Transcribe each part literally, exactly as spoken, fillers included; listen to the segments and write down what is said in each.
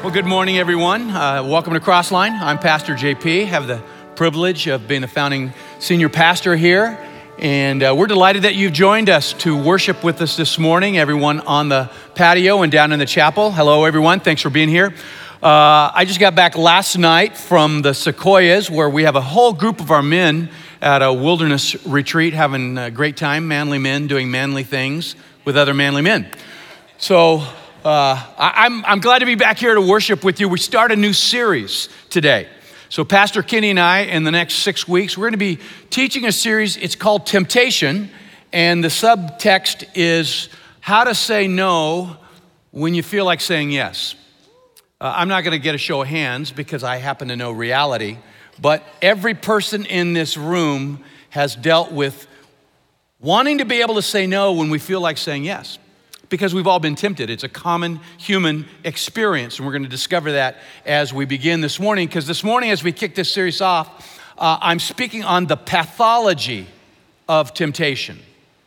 Well, good morning, everyone. Uh, welcome to Crossline. I'm Pastor J P. I have the privilege of being the founding senior pastor here. And uh, we're delighted that you've joined us to worship with us this morning, everyone on the patio and down in the chapel. Hello, everyone. Thanks for being here. Uh, I just got back last night from the Sequoias, where we have a whole group of our men at a wilderness retreat, having a great time, manly men doing manly things with other manly men. So uh, I, I'm, I'm glad to be back here to worship with you. We start a new series today. So Pastor Kenny and I, in the next six weeks, we're going to be teaching a series. It's called Temptation, and the subtext is how to say no when you feel like saying yes. Uh, I'm not going to get a show of hands because I happen to know reality, but every person in this room has dealt with wanting to be able to say no when we feel like saying yes, because we've all been tempted. It's a common human experience, and we're going to discover that as we begin this morning, because this morning as we kick this series off, uh, I'm speaking on the pathology of temptation.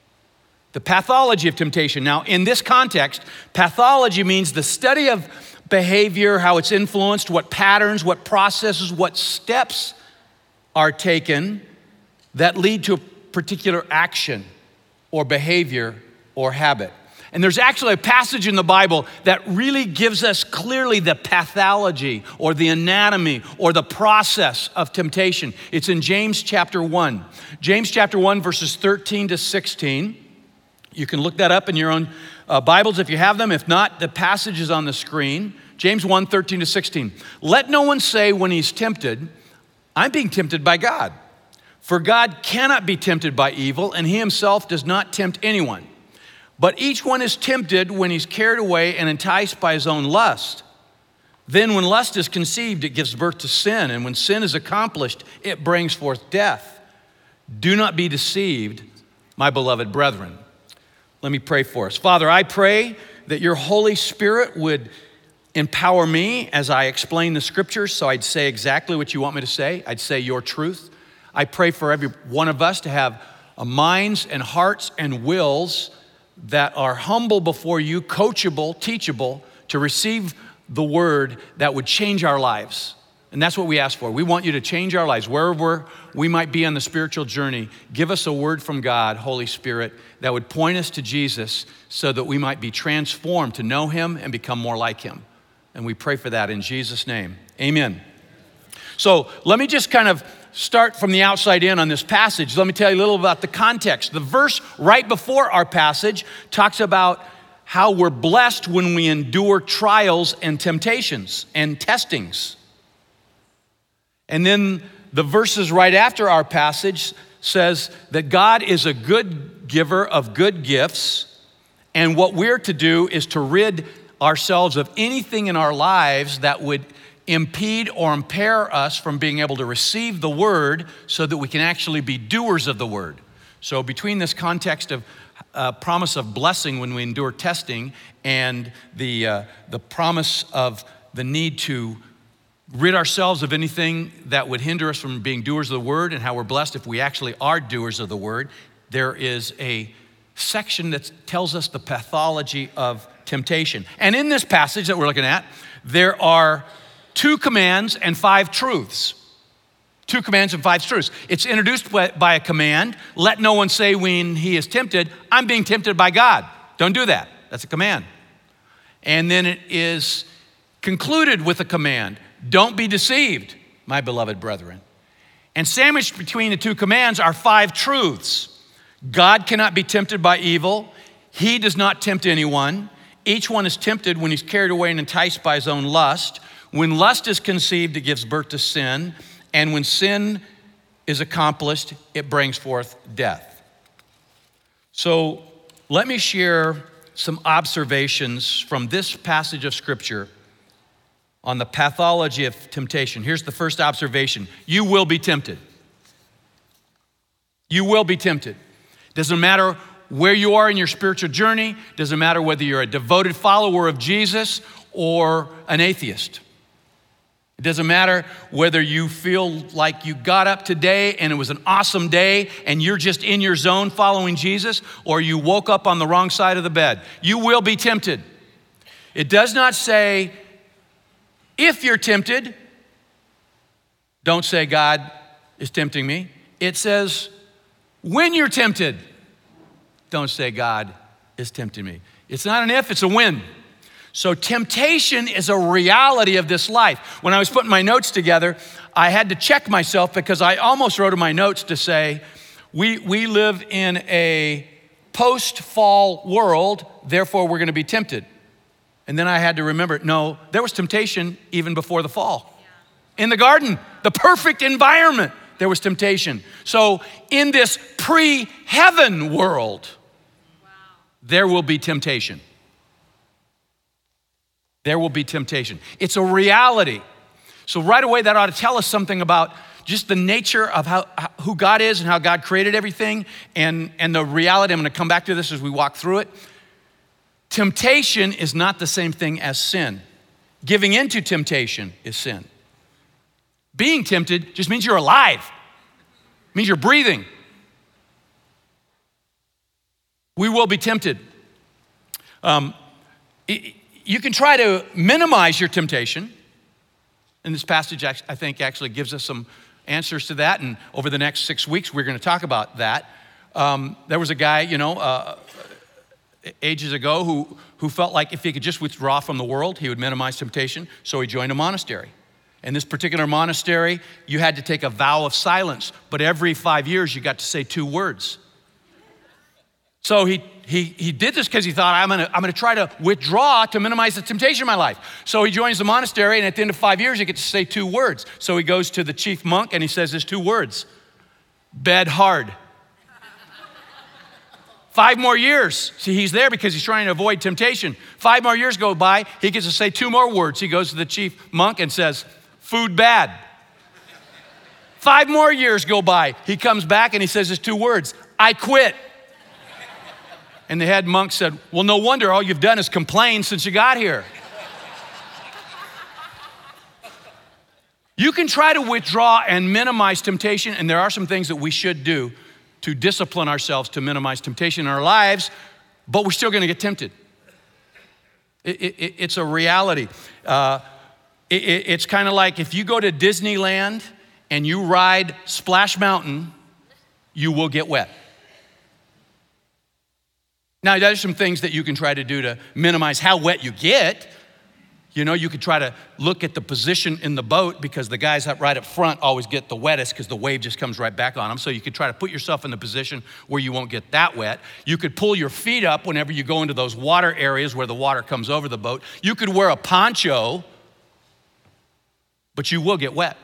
The pathology of temptation. Now, in this context, pathology means the study of behavior, how it's influenced, what patterns, what processes, what steps are taken that lead to a particular action or behavior or habit. And there's actually a passage in the Bible that really gives us clearly the pathology or the anatomy or the process of temptation. It's in James chapter one. James chapter one, verses thirteen to sixteen. You can look that up in your own uh, Bibles if you have them. If not, the passage is on the screen. James one, thirteen to sixteen. Let no one say when he's tempted, I'm being tempted by God. For God cannot be tempted by evil, and he himself does not tempt anyone. But each one is tempted when he's carried away and enticed by his own lust. Then when lust is conceived, it gives birth to sin. And when sin is accomplished, it brings forth death. Do not be deceived, my beloved brethren. Let me pray for us. Father, I pray that your Holy Spirit would empower me as I explain the scriptures, so I'd say exactly what you want me to say. I'd say your truth. I pray for every one of us to have minds and hearts and wills that are humble before you, coachable, teachable, to receive the word that would change our lives. And that's what we ask for. We want you to change our lives. Wherever we might be on the spiritual journey, give us a word from God, Holy Spirit, that would point us to Jesus so that we might be transformed to know him and become more like him. And we pray for that in Jesus' name. Amen. So let me just kind of start from the outside in on this passage. Let me tell you a little about the context. The verse right before our passage talks about how we're blessed when we endure trials and temptations and testings. And then the verses right after our passage says that God is a good giver of good gifts, and what we're to do is to rid ourselves of anything in our lives that would impede or impair us from being able to receive the word so that we can actually be doers of the word. So between this context of uh, promise of blessing when we endure testing and the, uh, the promise of the need to rid ourselves of anything that would hinder us from being doers of the word, and how we're blessed if we actually are doers of the word, there is a section that tells us the pathology of temptation. And in this passage that we're looking at, there are two commands and five truths. Two commands and five truths. It's introduced by, by a command. Let no one say when he is tempted, I'm being tempted by God. Don't do that. That's a command. And then it is concluded with a command. Don't be deceived, my beloved brethren. And sandwiched between the two commands are five truths. God cannot be tempted by evil. He does not tempt anyone. Each one is tempted when he's carried away and enticed by his own lust. When lust is conceived, it gives birth to sin. And when sin is accomplished, it brings forth death. So let me share some observations from this passage of scripture on the pathology of temptation. Here's the first observation. You will be tempted. You will be tempted. Doesn't matter where you are in your spiritual journey. Doesn't matter whether you're a devoted follower of Jesus or an atheist. It doesn't matter whether you feel like you got up today and it was an awesome day and you're just in your zone following Jesus, or you woke up on the wrong side of the bed. You will be tempted. It does not say If you're tempted, don't say God is tempting me. It says, when you're tempted, don't say God is tempting me. It's not an if, it's a when. So temptation is a reality of this life. When I was putting my notes together, I had to check myself because I almost wrote in my notes to say, we, we live in a post-fall world, therefore we're gonna be tempted. And then I had to remember, no, there was temptation even before the fall. In the garden, the perfect environment, there was temptation. So in this pre-heaven world, wow, there will be temptation. There will be temptation. It's a reality. So right away, that ought to tell us something about just the nature of how, who God is and how God created everything and, and the reality. I'm gonna come back to this as we walk through it. Temptation is not the same thing as sin. Giving into temptation is sin. Being tempted just means you're alive. It means you're breathing. We will be tempted. Um, it, you can try to minimize your temptation. And this passage, I think, actually gives us some answers to that. And over the next six weeks, we're going to talk about that. Um, there was a guy, you know, uh, ages ago who, who felt like if he could just withdraw from the world, he would minimize temptation. So he joined a monastery. In this particular monastery, you had to take a vow of silence, but every five years you got to say two words. So he he he did this because he thought, I'm gonna, I'm gonna try to withdraw to minimize the temptation in my life. So he joins the monastery, and at the end of five years, you get to say two words. So he goes to the chief monk and he says his two words, bed hard. Five more years. See, he's there because he's trying to avoid temptation. Five more years go by, he gets to say two more words. He goes to the chief monk and says, food bad. Five more years go by. He comes back and he says his two words, I quit. And the head monk said, well, no wonder all you've done is complain since you got here. You can try to withdraw and minimize temptation, and there are some things that we should do to discipline ourselves to minimize temptation in our lives, but we're still gonna get tempted. It, it, it's a reality. Uh, it, it, it's kind of like if you go to Disneyland and you ride Splash Mountain, you will get wet. Now, there's some things that you can try to do to minimize how wet you get. You know, you could try to look at the position in the boat because the guys up right up front always get the wettest because the wave just comes right back on them. So you could try to put yourself in the position where you won't get that wet. You could pull your feet up whenever you go into those water areas where the water comes over the boat. You could wear a poncho, but you will get wet.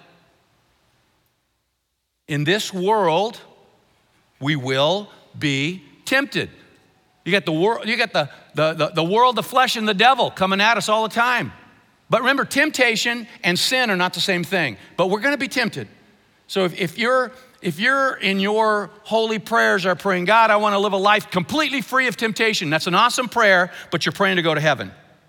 In this world, we will be tempted. You got the world, you got the, the, the, the world, the flesh, and the devil coming at us all the time. But remember, temptation and sin are not the same thing. But we're gonna be tempted. So if, if you're if you're in your holy prayers are praying, God, I wanna live a life completely free of temptation. That's an awesome prayer, but you're praying to go to heaven.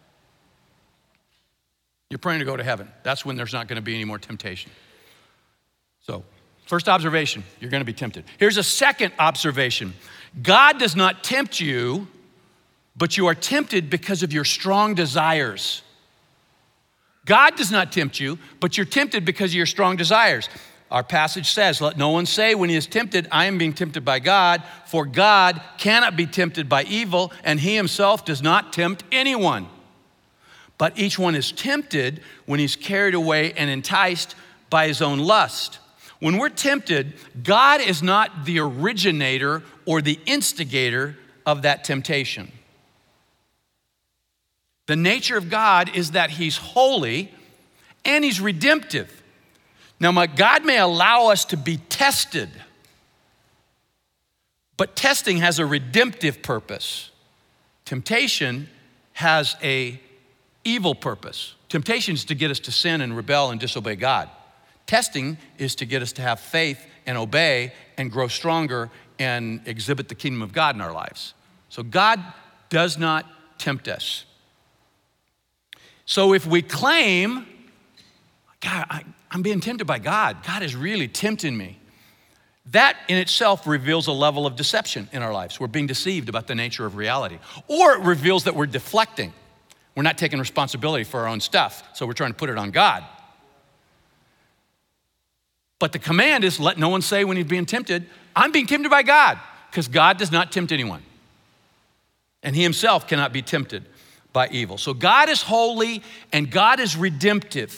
You're praying to go to heaven. That's when there's not gonna be any more temptation. So, first observation, you're gonna be tempted. Here's a second observation. God does not tempt you, but you are tempted because of your strong desires. God does not tempt you, but you're tempted because of your strong desires. Our passage says, let no one say when he is tempted, I am being tempted by God, for God cannot be tempted by evil, and he himself does not tempt anyone. But each one is tempted when he's carried away and enticed by his own lust. When we're tempted, God is not the originator or the instigator of that temptation. The nature of God is that he's holy and he's redemptive. Now, my God may allow us to be tested, but testing has a redemptive purpose. Temptation has a evil purpose. Temptation is to get us to sin and rebel and disobey God. Testing is to get us to have faith and obey and grow stronger and exhibit the kingdom of God in our lives. So God does not tempt us. So if we claim, God, I, I'm being tempted by God, God is really tempting me, that in itself reveals a level of deception in our lives. We're being deceived about the nature of reality. Or it reveals that we're deflecting. We're not taking responsibility for our own stuff, so we're trying to put it on God. But the command is let no one say when he's being tempted, I'm being tempted by God, because God does not tempt anyone. And he himself cannot be tempted by evil. So God is holy and God is redemptive.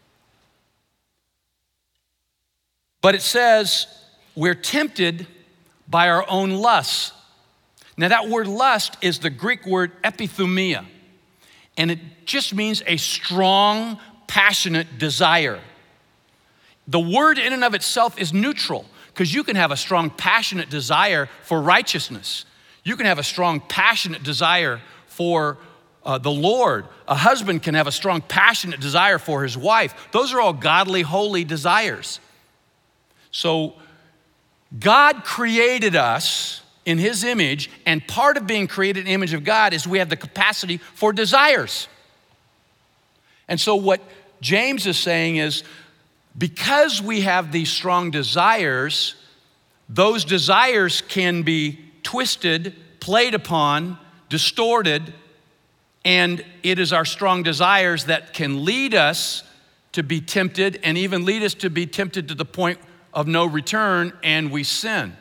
But it says we're tempted by our own lusts. Now that word lust is the Greek word epithumia, and it just means a strong, passionate desire. The word in and of itself is neutral, because you can have a strong, passionate desire for righteousness. You can have a strong, passionate desire for uh, the Lord. A husband can have a strong, passionate desire for his wife. Those are all godly, holy desires. So God created us in his image, and part of being created in the image of God is we have the capacity for desires. And so what James is saying is, because we have these strong desires, those desires can be twisted, played upon, distorted, and it is our strong desires that can lead us to be tempted and even lead us to be tempted to the point of no return, and we sin.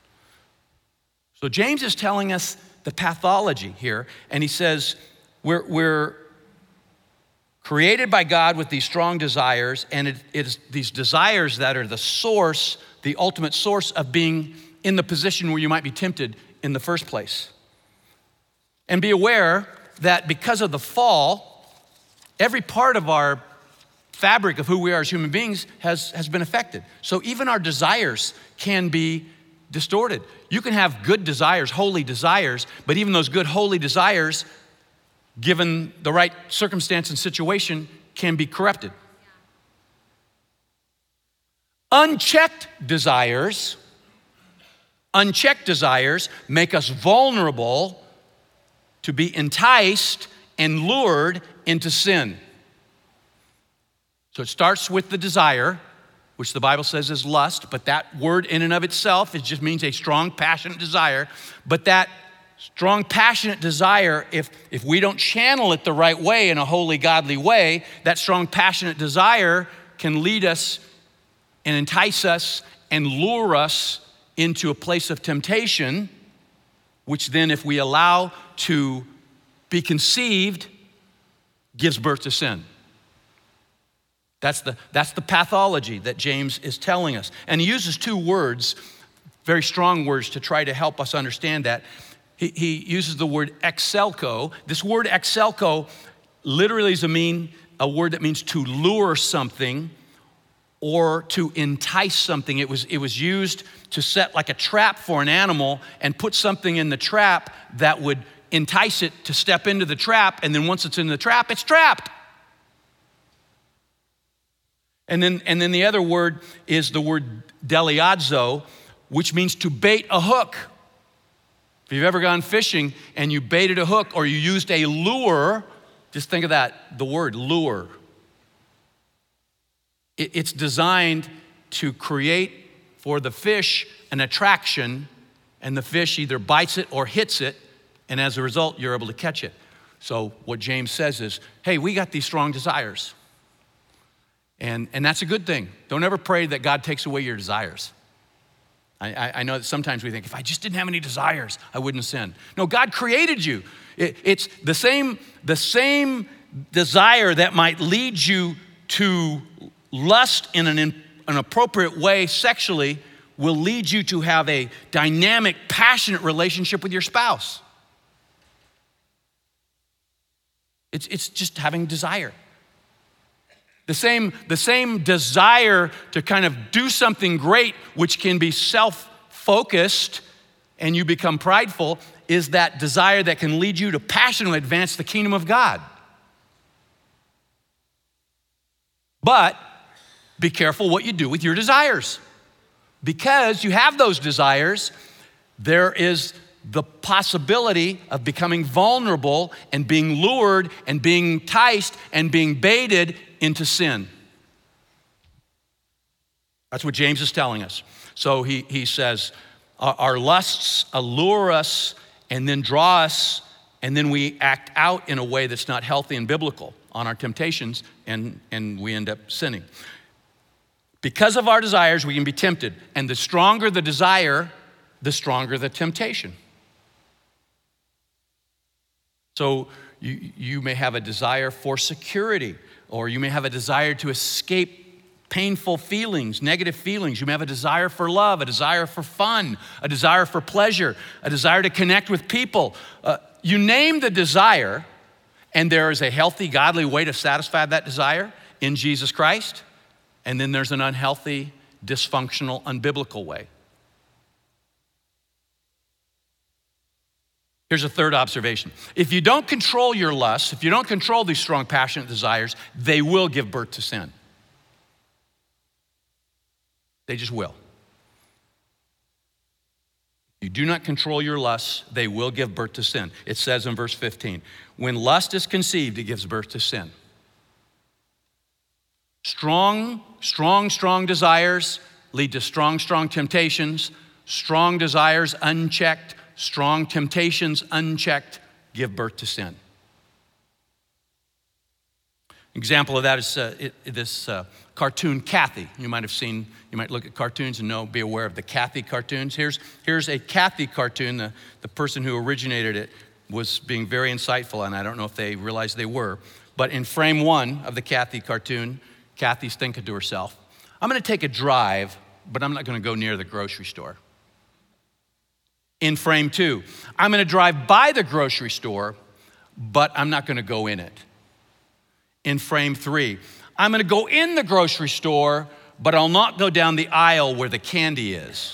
So James is telling us the pathology here, and he says we're, we're created by God with these strong desires, and it, it is these desires that are the source, the ultimate source of being in the position where you might be tempted in the first place. And be aware that because of the fall, every part of our fabric of who we are as human beings has, has been affected. So even our desires can be distorted. You can have good desires, holy desires, but even those good, holy desires, given the right circumstance and situation, can be corrupted. Unchecked desires, unchecked desires make us vulnerable to be enticed and lured into sin. So it starts with the desire, which the Bible says is lust, but that word in and of itself, it just means a strong, passionate desire. But that strong, passionate desire, if, if we don't channel it the right way, in a holy, godly way, that strong, passionate desire can lead us and entice us and lure us into a place of temptation, which then, if we allow to be conceived, gives birth to sin. That's the, that's the pathology that James is telling us. And he uses two words, very strong words, to try to help us understand that. He, he uses the word exelko. This word exelko literally is a, mean, a word that means to lure something or to entice something. It was, it was used to set like a trap for an animal and put something in the trap that would entice it to step into the trap, and then once it's in the trap, it's trapped. And then, and then the other word is the word deliazo, which means to bait a hook. If you've ever gone fishing and you baited a hook or you used a lure, just think of that, the word lure. It, it's designed to create for the fish an attraction, and the fish either bites it or hits it, and as a result, you're able to catch it. So what James says is, hey, we got these strong desires. And, and that's a good thing. Don't ever pray that God takes away your desires. I, I, I know that sometimes we think, if I just didn't have any desires, I wouldn't sin. No, God created you. It, it's the same, the same desire that might lead you to lust in an, in, an appropriate way sexually will lead you to have a dynamic, passionate relationship with your spouse. It's, it's just having desire. The same, the same desire to kind of do something great, which can be self-focused and you become prideful, is that desire that can lead you to passionately advance the kingdom of God. But be careful what you do with your desires. Because you have those desires, there is the possibility of becoming vulnerable and being lured and being enticed and being baited into sin. That's what James is telling us. So he, he says, our lusts allure us and then draw us And then we act out in a way that's not healthy and biblical on our temptations, and, and we end up sinning. Because of our desires, we can be tempted. And the stronger the desire, the stronger the temptation. So you, you may have a desire for security, or you may have a desire to escape painful feelings, negative feelings. You may have a desire for love, a desire for fun, a desire for pleasure, a desire to connect with people. Uh, you name the desire, and there is a healthy, godly way to satisfy that desire in Jesus Christ. And then there's an unhealthy, dysfunctional, unbiblical way. Here's a third observation. If you don't control your lusts, if you don't control these strong, passionate desires, they will give birth to sin. They just will. If you do not control your lusts, they will give birth to sin. It says in verse fifteen, when lust is conceived, it gives birth to sin. Strong, strong, strong desires lead to strong, strong temptations. Strong desires unchecked, strong temptations unchecked give birth to sin. Example of that is uh, it, this uh, cartoon, Kathy. You might have seen, you might look at cartoons and know, be aware of the Kathy cartoons. Here's, here's a Kathy cartoon. The, the person who originated it was being very insightful, and I don't know if they realized they were. But in frame one of the Kathy cartoon, Kathy's thinking to herself, I'm gonna take a drive, but I'm not gonna go near the grocery store. In frame two, I'm gonna drive by the grocery store, but I'm not gonna go in it. In frame three, I'm gonna go in the grocery store, but I'll not go down the aisle where the candy is.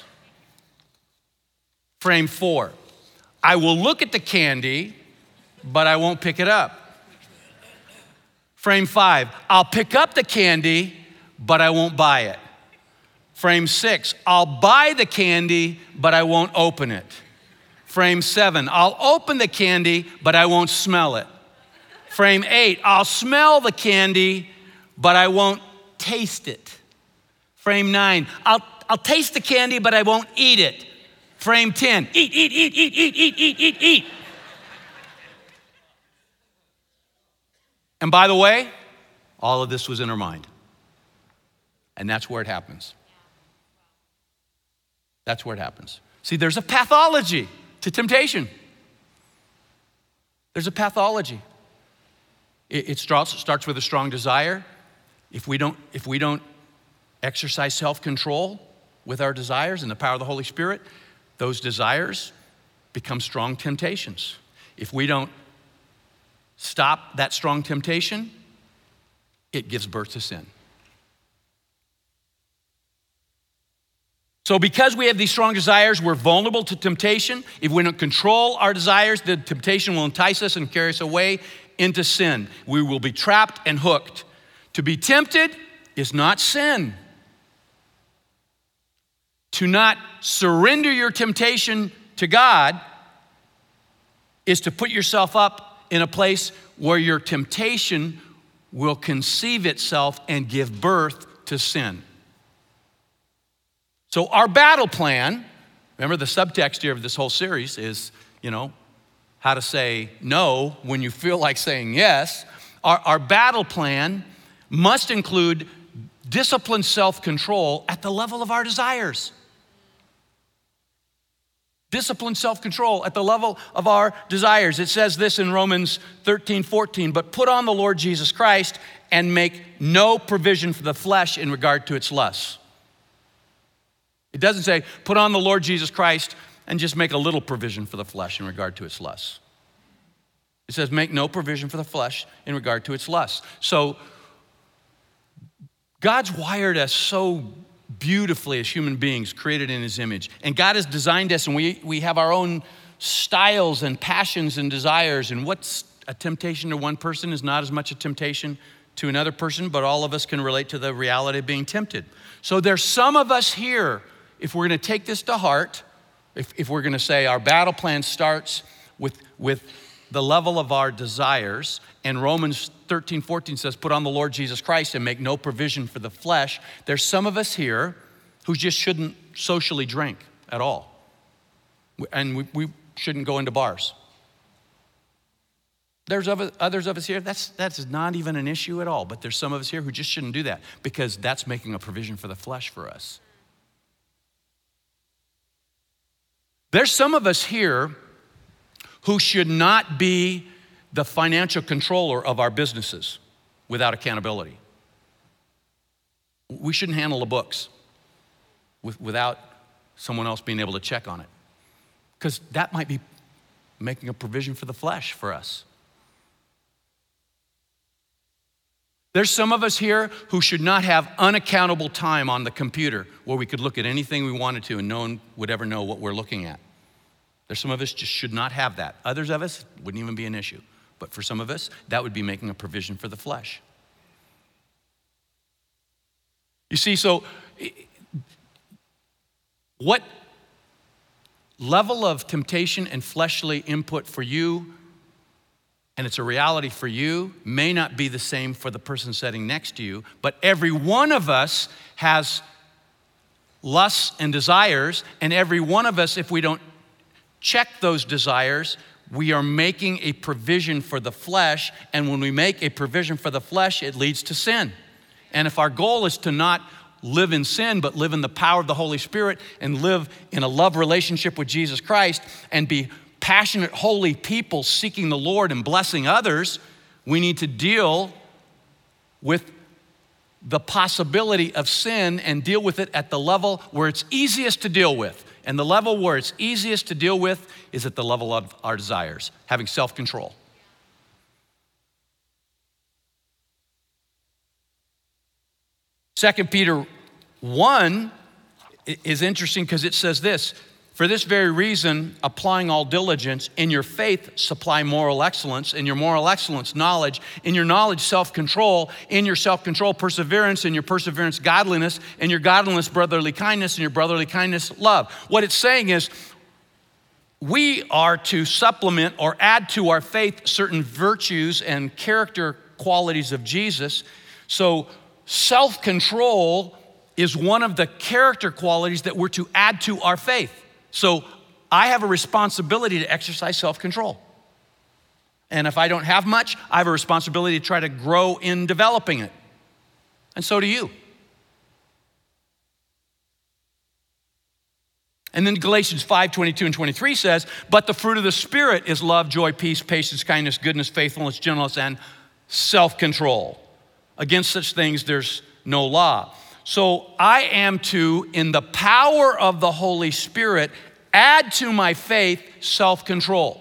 Frame four, I will look at the candy, but I won't pick it up. Frame five, I'll pick up the candy, but I won't buy it. Frame six, I'll buy the candy, but I won't open it. Frame seven, I'll open the candy, but I won't smell it. Frame eight, I'll smell the candy, but I won't taste it. Frame nine, I'll, I'll taste the candy, but I won't eat it. Frame ten, eat, eat, eat, eat, eat, eat, eat, eat, eat. And by the way, all of this was in her mind. And that's where it happens. That's where it happens. See, there's a pathology to temptation. There's a pathology. It, it starts, starts with a strong desire. If we don't, if we don't exercise self-control with our desires and the power of the Holy Spirit, those desires become strong temptations. If we don't stop that strong temptation, it gives birth to sin. So because we have these strong desires, we're vulnerable to temptation. If we don't control our desires, the temptation will entice us and carry us away into sin. We will be trapped and hooked. To be tempted is not sin. To not surrender your temptation to God is to put yourself up in a place where your temptation will conceive itself and give birth to sin. So our battle plan, remember the subtext here of this whole series is, you know, how to say no when you feel like saying yes. Our, our battle plan must include disciplined self-control at the level of our desires. Disciplined self-control at the level of our desires. It says this in Romans thirteen fourteen, but put on the Lord Jesus Christ and make no provision for the flesh in regard to its lusts. It doesn't say put on the Lord Jesus Christ and just make a little provision for the flesh in regard to its lusts. It says make no provision for the flesh in regard to its lusts. So God's wired us so beautifully as human beings created in his image. And God has designed us, and we, we have our own styles and passions and desires. And what's a temptation to one person is not as much a temptation to another person, but all of us can relate to the reality of being tempted. So there's some of us here, if we're gonna take this to heart, if, if we're gonna say our battle plan starts with, with the level of our desires, and Romans thirteen fourteen says, put on the Lord Jesus Christ and make no provision for the flesh. There's some of us here who just shouldn't socially drink at all. And we, we shouldn't go into bars. There's other- others of us here, that's, that's not even an issue at all, but there's some of us here who just shouldn't do that because that's making a provision for the flesh for us. There's some of us here who should not be the financial controller of our businesses without accountability. We shouldn't handle the books with, without someone else being able to check on it, because that might be making a provision for the flesh for us. There's some of us here who should not have unaccountable time on the computer where we could look at anything we wanted to and no one would ever know what we're looking at. There's some of us just should not have that. Others of us wouldn't even be an issue. But for some of us, that would be making a provision for the flesh. You see, so what level of temptation and fleshly input for you, and it's a reality for you, may not be the same for the person sitting next to you, but every one of us has lusts and desires, and every one of us, if we don't check those desires, we are making a provision for the flesh, and when we make a provision for the flesh, it leads to sin. And if our goal is to not live in sin, but live in the power of the Holy Spirit and live in a love relationship with Jesus Christ and be passionate, holy people seeking the Lord and blessing others, we need to deal with the possibility of sin and deal with it at the level where it's easiest to deal with. And the level where it's easiest to deal with is at the level of our desires, having self-control. Second Peter one is interesting because it says this: for this very reason, applying all diligence, in your faith supply moral excellence, in your moral excellence knowledge, in your knowledge self-control, in your self-control perseverance, in your perseverance godliness, in your godliness brotherly kindness, in your brotherly kindness love. What it's saying is we are to supplement or add to our faith certain virtues and character qualities of Jesus. So self-control is one of the character qualities that we're to add to our faith. So I have a responsibility to exercise self-control. And if I don't have much, I have a responsibility to try to grow in developing it. And so do you. And then Galatians five, twenty-two and twenty-three says, but the fruit of the Spirit is love, joy, peace, patience, kindness, goodness, faithfulness, gentleness, and self-control. Against such things, there's no law. So I am to, in the power of the Holy Spirit, add to my faith self-control.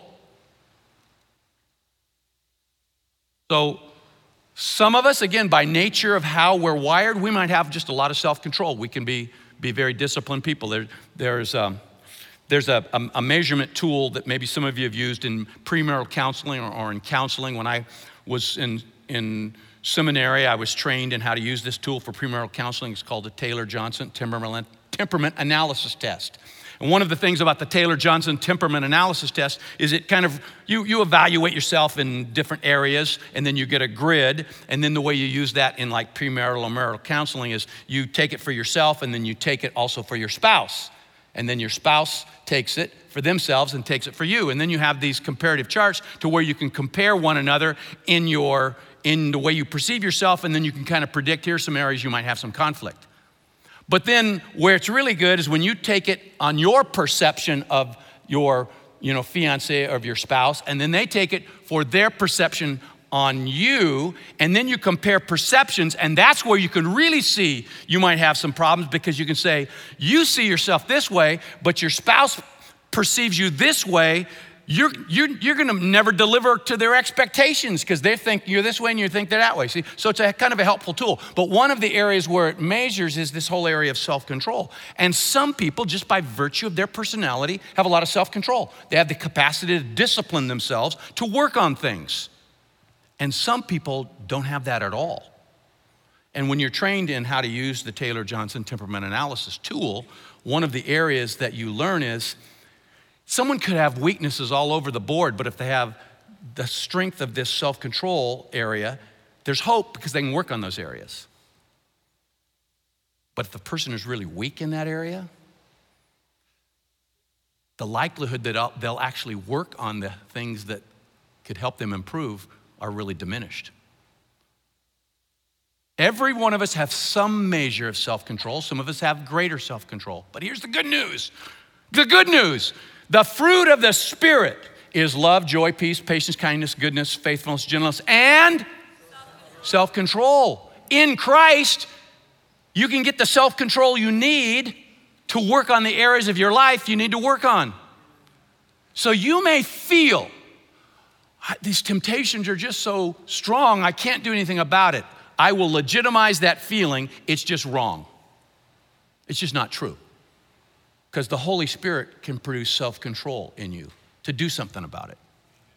So some of us, again, by nature of how we're wired, we might have just a lot of self-control. We can be, be very disciplined people. There, there's um, there's a, a, a measurement tool that maybe some of you have used in premarital counseling or, or in counseling. When I was in in seminary, I was trained in how to use this tool for premarital counseling. It's called the Taylor-Johnson Temperament, Temperament Analysis Test. And one of the things about the Taylor-Johnson Temperament Analysis Test is it kind of, you, you evaluate yourself in different areas, and then you get a grid, and then the way you use that in like premarital or marital counseling is you take it for yourself, and then you take it also for your spouse. And then your spouse takes it for themselves and takes it for you. And then you have these comparative charts to where you can compare one another in your in the way you perceive yourself, and then you can kind of predict here's some areas you might have some conflict. But then where it's really good is when you take it on your perception of your, you know, fiance or of your spouse, and then they take it for their perception on you, and then you compare perceptions, and that's where you can really see you might have some problems, because you can say, you see yourself this way, but your spouse perceives you this way. You're, you're, you're gonna never deliver to their expectations because they think you're this way and you think they're that way. See, so it's a kind of a helpful tool. But one of the areas where it measures is this whole area of self-control. And some people, just by virtue of their personality, have a lot of self-control. They have the capacity to discipline themselves, to work on things. And some people don't have that at all. And when you're trained in how to use the Taylor-Johnson Temperament Analysis tool, one of the areas that you learn is someone could have weaknesses all over the board, but if they have the strength of this self-control area, there's hope because they can work on those areas. But if the person is really weak in that area, the likelihood that they'll actually work on the things that could help them improve are really diminished. Every one of us have some measure of self-control. Some of us have greater self-control. But here's the good news. The good news. The fruit of the Spirit is love, joy, peace, patience, kindness, goodness, faithfulness, gentleness, and self-control. In Christ, you can get the self-control you need to work on the areas of your life you need to work on. So you may feel, these temptations are just so strong, I can't do anything about it. I will legitimize that feeling. It's just wrong. It's just not true. Because the Holy Spirit can produce self-control in you to do something about it.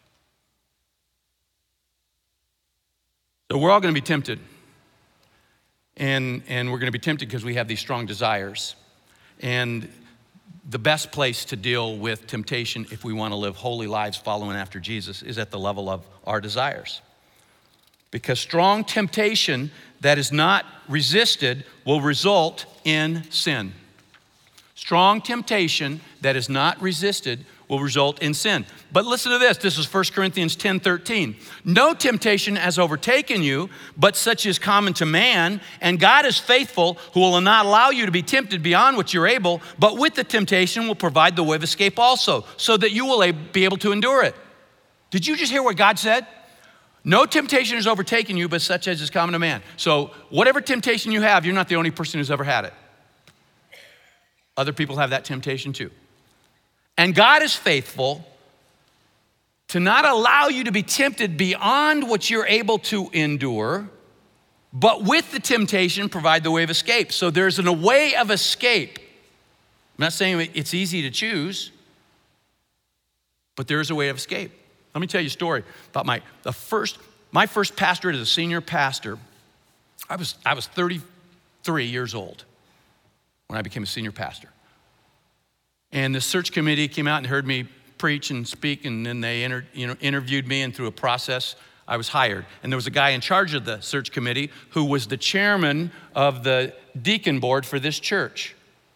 So we're all going to be tempted. And, and we're going to be tempted because we have these strong desires. And the best place to deal with temptation if we want to live holy lives following after Jesus is at the level of our desires. Because strong temptation that is not resisted will result in sin. Strong temptation that is not resisted will result in sin. But listen to this. This is First Corinthians ten thirteen. No temptation has overtaken you, but such is common to man. And God is faithful, who will not allow you to be tempted beyond what you're able, but with the temptation will provide the way of escape also, so that you will be able to endure it. Did you just hear what God said? No temptation has overtaken you, but such as is common to man. So whatever temptation you have, you're not the only person who's ever had it. Other people have that temptation too. And God is faithful to not allow you to be tempted beyond what you're able to endure, but with the temptation, provide the way of escape. So there's a way of escape. I'm not saying it's easy to choose, but there is a way of escape. Let me tell you a story about my the first my first pastorate as a senior pastor. I was I was thirty-three years old when I became a senior pastor. And the search committee came out and heard me preach and speak, and then they inter, you know, interviewed me, and through a process, I was hired. And there was a guy in charge of the search committee who was the chairman of the deacon board for this church.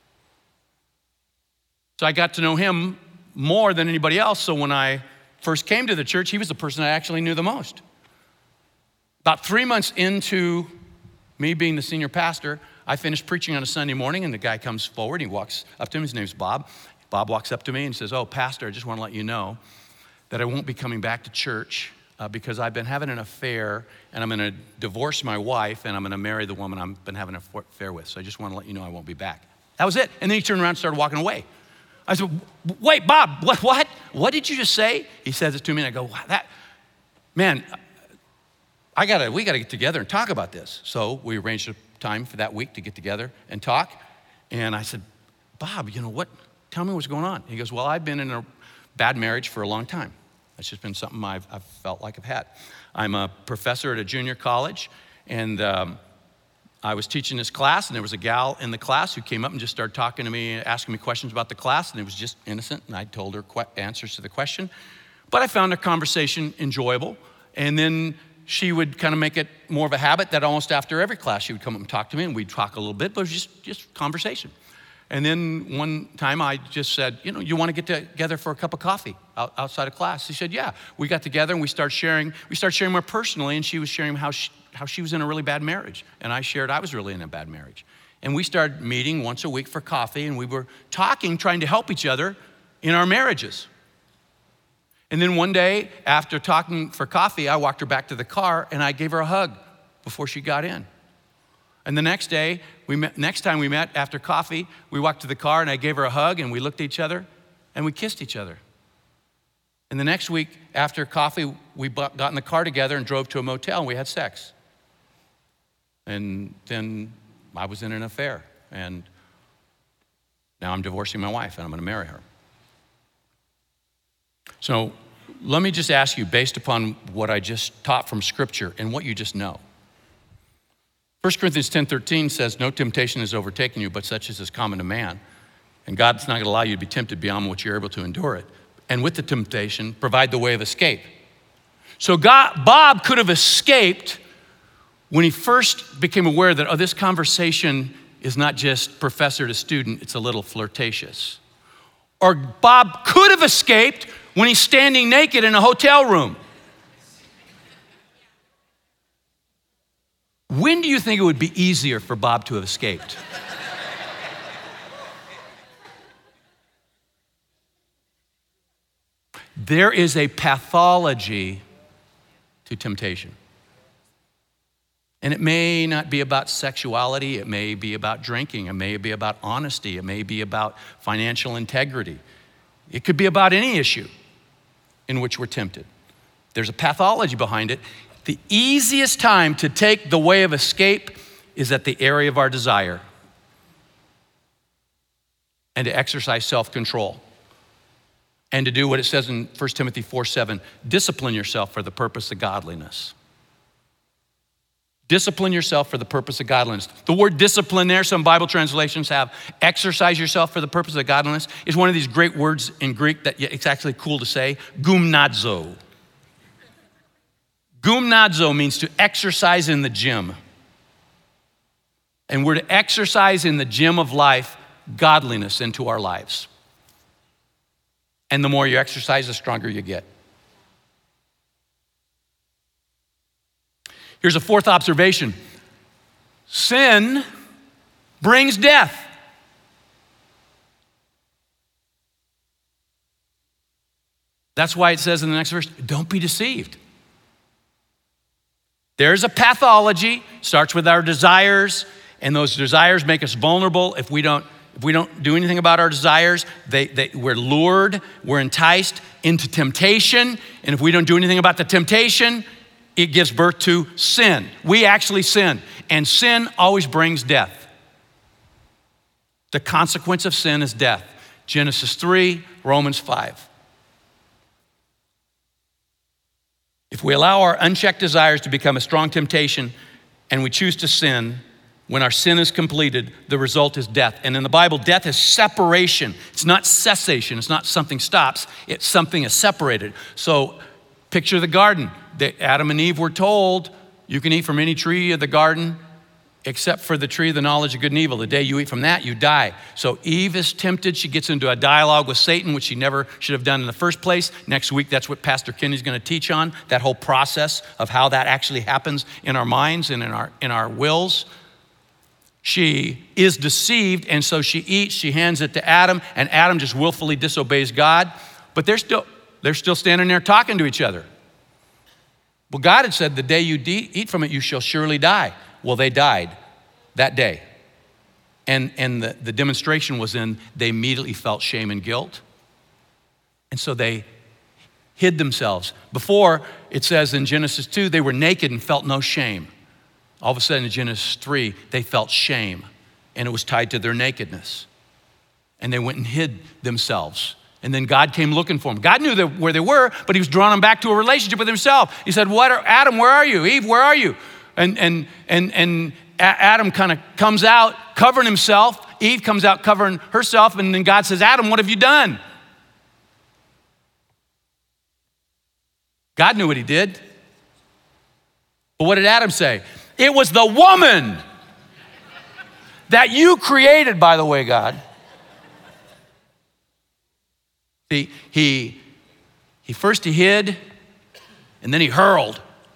So I got to know him more than anybody else. So when I first came to the church, he was the person I actually knew the most. About three months into me being the senior pastor, I finished preaching on a Sunday morning, and the guy comes forward. He walks up to me. His name's Bob. Bob walks up to me and says, "Oh, Pastor, I just want to let you know that I won't be coming back to church uh, because I've been having an affair, and I'm going to divorce my wife, and I'm going to marry the woman I've been having an affair with. So I just want to let you know I won't be back." That was it. And then he turned around and started walking away. I said, "Wait, Bob, what, what? What did you just say?" He says it to me, and I go, wow, "That, man, I gotta, we gotta get together and talk about this." So we arranged a time for that week to get together and talk. And I said, "Bob, you know what? Tell me what's going on." He goes, "Well, I've been in a bad marriage for a long time. That's just been something I've, I've felt like I've had. I'm a professor at a junior college, and um, I was teaching this class, and there was a gal in the class who came up and just started talking to me, asking me questions about the class, and it was just innocent, and I told her que- answers to the question. But I found the conversation enjoyable, and then she would kind of make it more of a habit that almost after every class, she would come up and talk to me, and we'd talk a little bit, but it was just, just conversation. And then one time I just said, "You know, you want to get together for a cup of coffee out, outside of class?" She said, "Yeah." We got together and we started sharing, we started sharing more personally, and she was sharing how she, how she was in a really bad marriage. And I shared I was really in a bad marriage. And we started meeting once a week for coffee, and we were talking, trying to help each other in our marriages. And then one day, after talking for coffee, I walked her back to the car, and I gave her a hug before she got in. And the next day, we met, next time we met after coffee, we walked to the car, and I gave her a hug, and we looked at each other, and we kissed each other. And the next week, after coffee, we got in the car together and drove to a motel, and we had sex. And then I was in an affair, and now I'm divorcing my wife, and I'm gonna marry her. So let me just ask you, based upon what I just taught from Scripture and what you just know. First Corinthians ten thirteen says, "No temptation has overtaken you, but such as is common to man. And God's not gonna allow you to be tempted beyond what you're able to endure it. And with the temptation, provide the way of escape." So God, Bob could have escaped when he first became aware that, oh, this conversation is not just professor to student, it's a little flirtatious. Or Bob could have escaped when he's standing naked in a hotel room. When do you think it would be easier for Bob to have escaped? There is a pathology to temptation. And it may not be about sexuality, it may be about drinking, it may be about honesty, it may be about financial integrity. It could be about any issue in which we're tempted. There's a pathology behind it. The easiest time to take the way of escape is at the area of our desire and to exercise self-control and to do what it says in First Timothy four seven, discipline yourself for the purpose of godliness. Discipline yourself for the purpose of godliness. The word discipline there, some Bible translations have exercise yourself for the purpose of godliness, is one of these great words in Greek that it's actually cool to say, gymnazo. Gymnazo means to exercise in the gym. And we're to exercise in the gym of life godliness into our lives. And the more you exercise, the stronger you get. Here's a fourth observation. Sin brings death. That's why it says in the next verse, don't be deceived. There's a pathology, starts with our desires, and those desires make us vulnerable. If we don't, if we don't do anything about our desires, they, they, we're lured, we're enticed into temptation, and if we don't do anything about the temptation, it gives birth to sin. We actually sin, and sin always brings death. The consequence of sin is death. Genesis three, Romans five. If we allow our unchecked desires to become a strong temptation and we choose to sin, when our sin is completed, the result is death. And in the Bible, death is separation. It's not cessation. It's not something stops. It's something is separated. So picture the garden. Adam and Eve were told, you can eat from any tree of the garden except for the tree of the knowledge of good and evil. The day you eat from that, you die. So Eve is tempted. She gets into a dialogue with Satan, which she never should have done in the first place. Next week, that's what Pastor Kenny's gonna teach on, that whole process of how that actually happens in our minds and in our, in our wills. She is deceived, and so she eats, she hands it to Adam, and Adam just willfully disobeys God. But they're still, they're still standing there talking to each other. Well, God had said, the day you de- eat from it, you shall surely die. Well, they died that day. And, and the, the demonstration was in, they immediately felt shame and guilt. And so they hid themselves. Before, it says in Genesis two, they were naked and felt no shame. All of a sudden in Genesis three, they felt shame, and it was tied to their nakedness. And they went and hid themselves. And then God came looking for them. God knew that where they were, but he was drawing them back to a relationship with himself. He said, "What are, Adam, where are you? Eve, where are you?" And, and, and, and Adam kind of comes out covering himself. Eve comes out covering herself. And then God says, "Adam, what have you done?" God knew what he did. But what did Adam say? "It was the woman that you created, by the way, God." See, he, he first he hid, and then he hurled.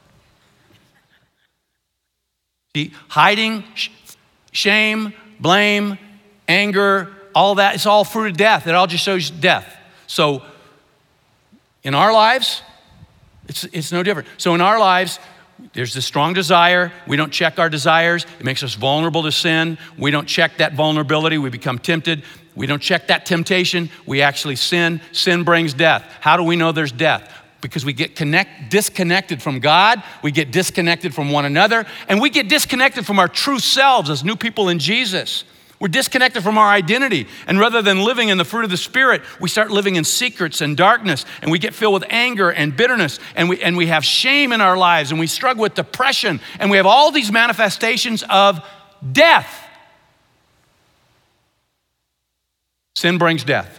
See, hiding, sh- shame, blame, anger, all that, it's all fruit of death. It all just shows death. So in our lives, it's, it's no different. So in our lives, there's this strong desire. We don't check our desires. It makes us vulnerable to sin. We don't check that vulnerability. We become tempted. We don't check that temptation. We actually sin. Sin brings death. How do we know there's death? Because we get connect, disconnected from God. We get disconnected from one another. And we get disconnected from our true selves as new people in Jesus. We're disconnected from our identity. And rather than living in the fruit of the Spirit, we start living in secrets and darkness. And we get filled with anger and bitterness. And we, and we have shame in our lives. And we struggle with depression. And we have all these manifestations of death. Sin brings death.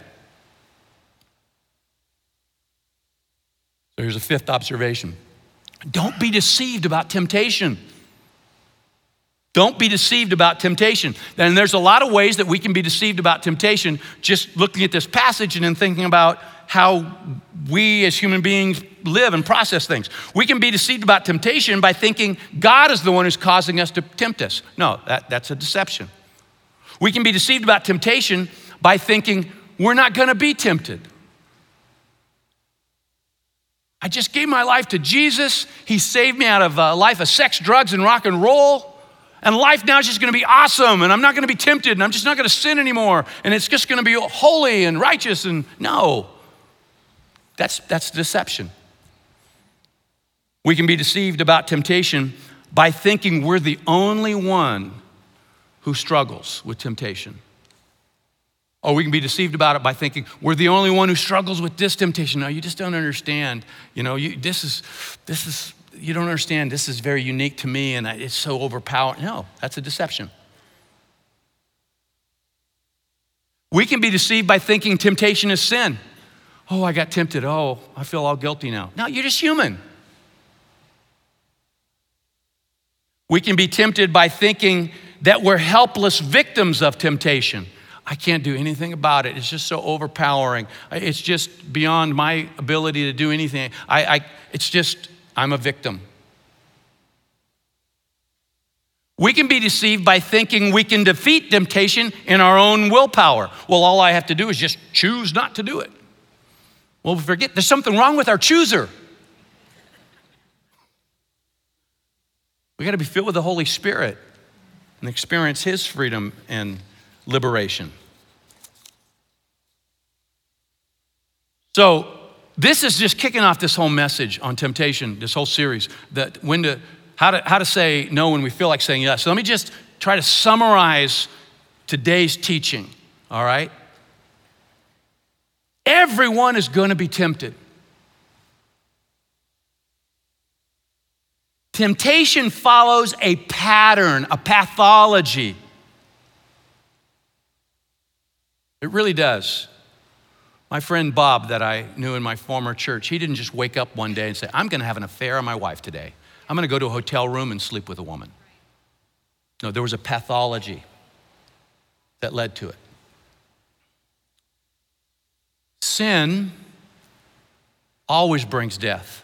So here's a fifth observation. Don't be deceived about temptation. Don't be deceived about temptation. And there's a lot of ways that we can be deceived about temptation, just looking at this passage and then thinking about how we as human beings live and process things. We can be deceived about temptation by thinking God is the one who's causing us to tempt us. No, that, that's a deception. We can be deceived about temptation by thinking we're not gonna be tempted. I just gave my life to Jesus. He saved me out of a life of sex, drugs, and rock and roll. And life now is just gonna be awesome, and I'm not gonna be tempted, and I'm just not gonna sin anymore, and it's just gonna be holy and righteous, and no. That's, that's deception. We can be deceived about temptation by thinking we're the only one who struggles with temptation. Or we can be deceived about it by thinking we're the only one who struggles with this temptation. No, you just don't understand. You know, you, this is, this is, you don't understand. This is very unique to me and it's so overpowering. No, that's a deception. We can be deceived by thinking temptation is sin. Oh, I got tempted. Oh, I feel all guilty now. No, you're just human. We can be tempted by thinking that we're helpless victims of temptation. I can't do anything about it. It's just so overpowering. It's just beyond my ability to do anything. I, I, it's just, I'm a victim. We can be deceived by thinking we can defeat temptation in our own willpower. Well, all I have to do is just choose not to do it. Well, we forget there's something wrong with our chooser. We got to be filled with the Holy Spirit and experience His freedom and liberation. So this is just kicking off this whole message on temptation, this whole series, that when to, how to, how to say no when we feel like saying yes. So let me just try to summarize today's teaching, all right? Everyone is going to be tempted. Temptation follows a pattern, a pathology. It really does. My friend Bob that I knew in my former church, he didn't just wake up one day and say, I'm gonna have an affair on my wife today. I'm gonna go to a hotel room and sleep with a woman. No, there was a pathology that led to it. Sin always brings death.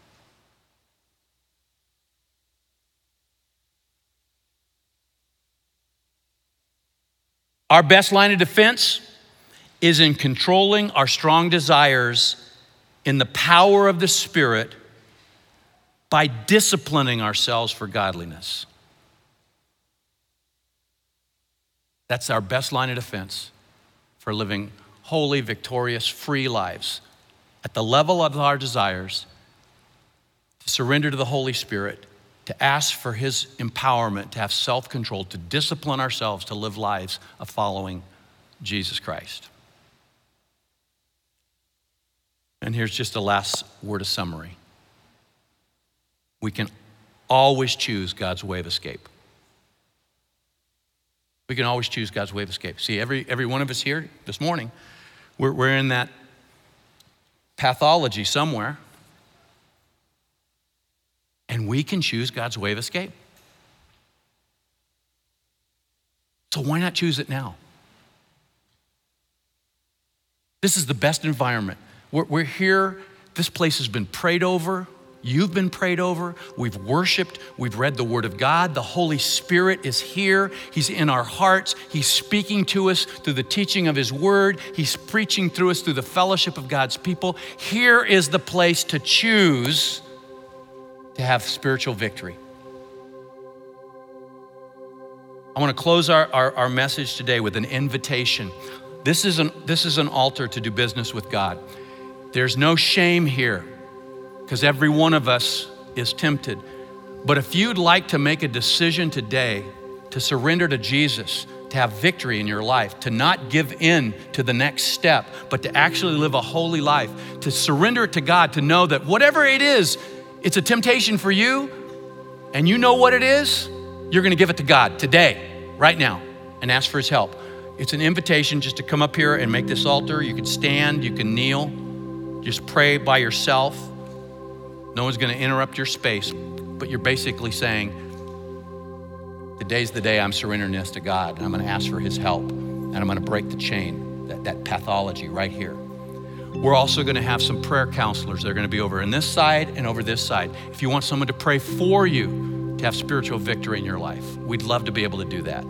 Our best line of defense is in controlling our strong desires in the power of the Spirit by disciplining ourselves for godliness. That's our best line of defense for living holy, victorious, free lives at the level of our desires, to surrender to the Holy Spirit, to ask for His empowerment, to have self-control, to discipline ourselves to live lives of following Jesus Christ. And here's just a last word of summary. We can always choose God's way of escape. We can always choose God's way of escape. See, every, every one of us here this morning, we're, we're in that pathology somewhere. And we can choose God's way of escape. So why not choose it now? This is the best environment. We're, we're here. This place has been prayed over. You've been prayed over. We've worshiped. We've read the Word of God. The Holy Spirit is here. He's in our hearts. He's speaking to us through the teaching of His Word. He's preaching through us through the fellowship of God's people. Here is the place to choose to have spiritual victory. I want to close our, our, our message today with an invitation. This is, an, this is an altar to do business with God. There's no shame here because every one of us is tempted. But if you'd like to make a decision today to surrender to Jesus, to have victory in your life, to not give in to the next step, but to actually live a holy life, to surrender it to God, to know that whatever it is, it's a temptation for you, and you know what it is, you're gonna give it to God today, right now, and ask for His help. It's an invitation just to come up here and make this altar. You can stand, you can kneel, just pray by yourself. No one's gonna interrupt your space, but you're basically saying, today's the day I'm surrendering this to God, and I'm gonna ask for His help, and I'm gonna break the chain, that, that pathology right here. We're also gonna have some prayer counselors. They're gonna be over on this side and over this side. If you want someone to pray for you to have spiritual victory in your life, we'd love to be able to do that.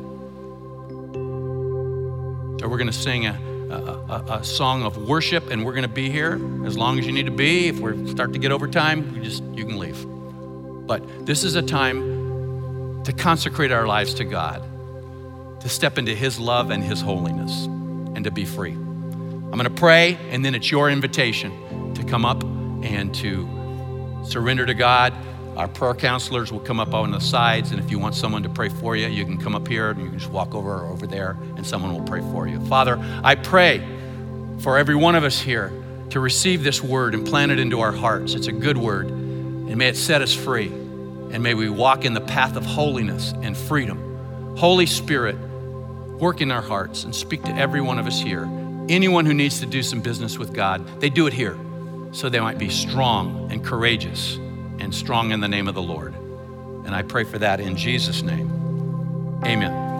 So we're gonna sing a, a, a song of worship, and we're gonna be here as long as you need to be. If we start to get over time, you just, you can leave. But this is a time to consecrate our lives to God, to step into His love and His holiness, and to be free. I'm gonna pray, and then it's your invitation to come up and to surrender to God. Our prayer counselors will come up on the sides, and if you want someone to pray for you, you can come up here, and you can just walk over or over there, and someone will pray for you. Father, I pray for every one of us here to receive this word and plant it into our hearts. It's a good word, and may it set us free, and may we walk in the path of holiness and freedom. Holy Spirit, work in our hearts and speak to every one of us here. Anyone who needs to do some business with God, they do it here so they might be strong and courageous and strong in the name of the Lord. And I pray for that in Jesus' name. Amen.